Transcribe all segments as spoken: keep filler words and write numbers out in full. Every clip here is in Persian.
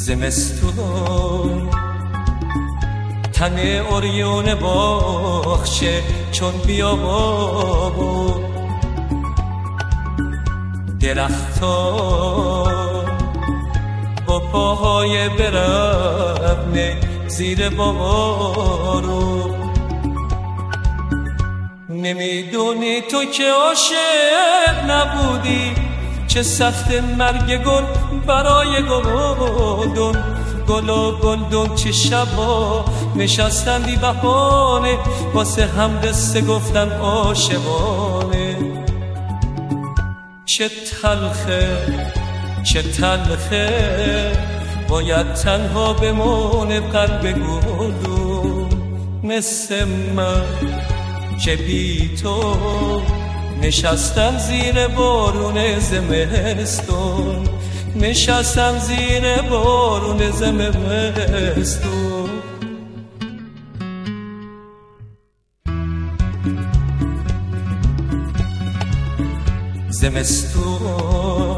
زمستون تن اوریون باخچه چون بیاباب و درختان با پاهای برهنه زیر بارو. نمیدونی تو که عاشق نبودی، چه سخت مرگ گل برای گلدون. گل و گلدون چه شبا نشستن بی بهانه واسه هم قصه گفتن عاشقانه. چه تلخه چه تلخه باید تنها بمونه قلب گلدون مثل من که بی تو نشستم زیر بارون زمستون، نشستم زیر بارون زمستون. زمستون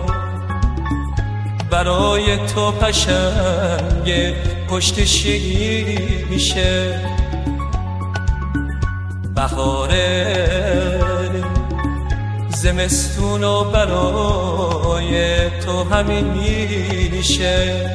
برای تو قشنگه پشت شیشه، بهاره زمستون و برای تو همین میشه.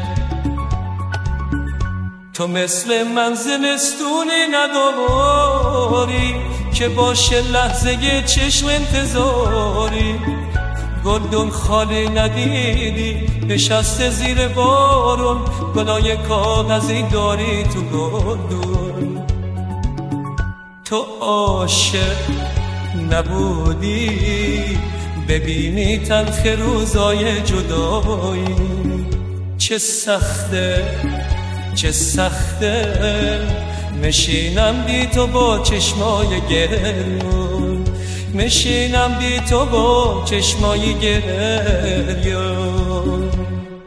تو مثل من زمستونی نداری که باشه لحظه چشم انتظاری. گلدون خالی ندیدی نشسته زیر بارون، گلای کاغذی داری تو گلدون. تو عاشق نبودی ببینی تلخ روزای جدایی. چه سخته چه سخته نشینم بی تو با چشمای گریون، نشینم بی تو با چشمای گریون.